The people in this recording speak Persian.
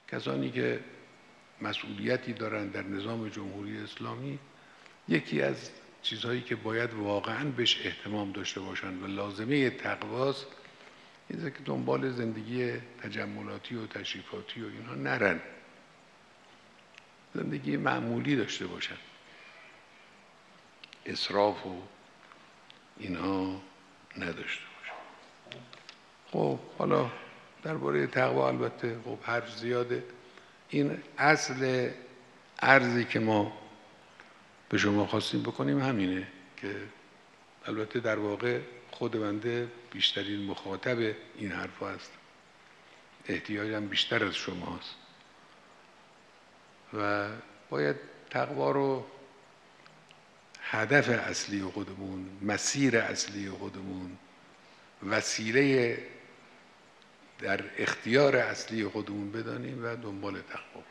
کسانی که مسئولیتی دارن در نظام جمهوری اسلامی، یکی از چیزهایی که باید واقعاً بهش اهتمام داشته باشن و لازمه تقواست اینه که دنبال زندگی تجملاتی و تشریفاتی و اینها نرن، زندگی معمولی داشته باشن، اسراف و اینها نداشته باشن. خب حالا درباره تقوا البته خب حرف زیاده. این اصل عرضی که ما به شما خواستیم بکنیم همینه که البته در واقع خود بنده بیشترین مخاطب این حرف هست، احتیاجم بیشتر از شماست و باید تقوا رو هدف اصلی خودمون، مسیر اصلی خودمون، وسیله در اختیار اصلی خودمون بدانیم و دنبال تقوا.